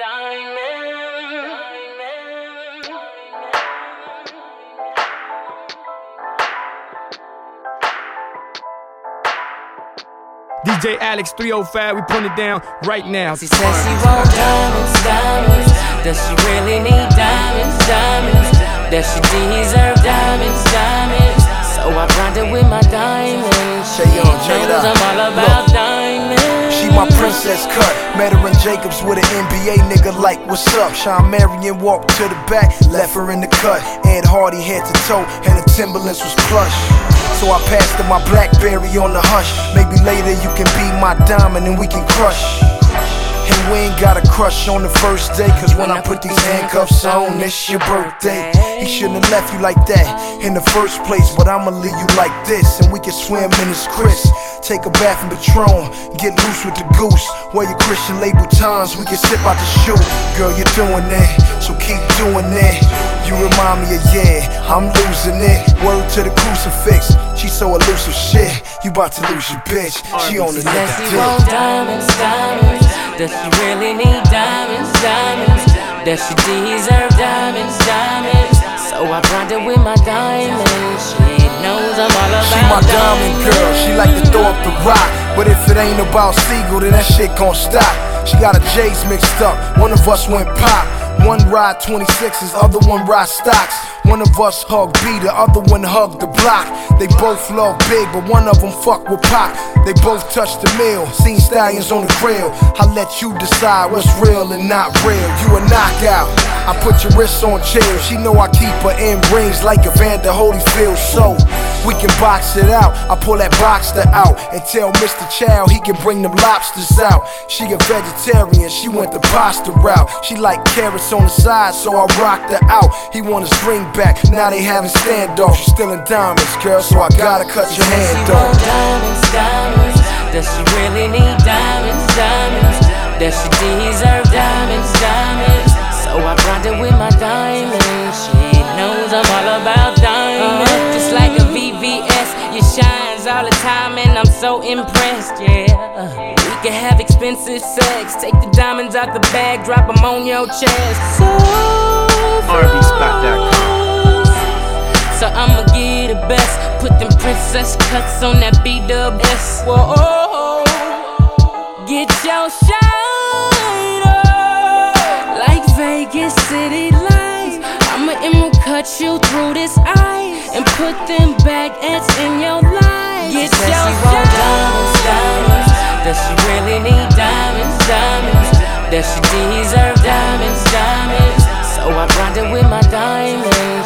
DJ Alex 305, we putting it down right now. She says she want diamonds, diamonds. Does she really need diamonds, diamonds? Does she deserve diamonds, diamonds? So I grinded with my diamonds. Check it out. I'm all about diamonds. She my princess cut. Met her in Jacobs with an NBA nigga like, what's up? Sean Marion walked to the back, left her in the cut. Ed Hardy head to toe, and the Timberlands was plush. So I passed her my Blackberry on the hush. Maybe later you can be my diamond and we can crush. And we ain't got a crush on the first day, cause when I put these handcuffs on, it's your birthday. He shouldn't have left you like that in the first place, but I'ma leave you like this, and we can swim in this Chris. Take a bath in Patron, get loose with the goose. Wear your Christian label tons, we can sip out the shoe. Girl, you're doing that, so keep doing that. You remind me of I'm losing it. Word to the crucifix, she so elusive shit. You about to lose your bitch, she on the next dick. She want diamonds, diamonds. Does she really need diamonds, diamonds? Does she deserve diamonds, diamonds? So I grinded with my diamonds. She knows I'm all about diamonds. She my diamond girl, she like to throw up the rock. But if it ain't about Siegel, then that shit gon' stop. She got her J's mixed up, one of us went pop. One ride 26s, other one ride stocks. One of us hug B, the other one hug the block. They both love big, but one of them fuck with Pac. They both touch the meal, seen stallions on the grill. I let you decide what's real and not real. You a knockout, I put your wrists on chill. She know I keep her in rings like Evander Holyfield. So we can box it out, I pull that Boxster out and tell Mr. Chow he can bring them lobsters out. She a vegetarian, she went the pasta route. She like carrots on the side, so I rocked her out. He want his ring back, now they having standoff. She's still in diamonds, girl, so I gotta cut your hand off. Diamonds, diamonds. Does she really need diamonds, diamonds? Does she deserve diamonds, diamonds? So I grinded with my diamonds. She knows I'm all about diamonds. Just like a VVS, you shines all the time and I'm so impressed, yeah. We can have expensive sex, take the diamonds out the bag, drop them on your chest. So RBSpot.com. So I'ma give you the best, put them princess cuts on that BWS. Whoa, get your shine up like Vegas City lights. I'ma cut you through this ice and put them baguettes in your life. Get your shine. Diamonds, diamonds. Does she really need diamonds, diamonds? Does she deserve diamonds, diamonds? So I grinded with my diamonds.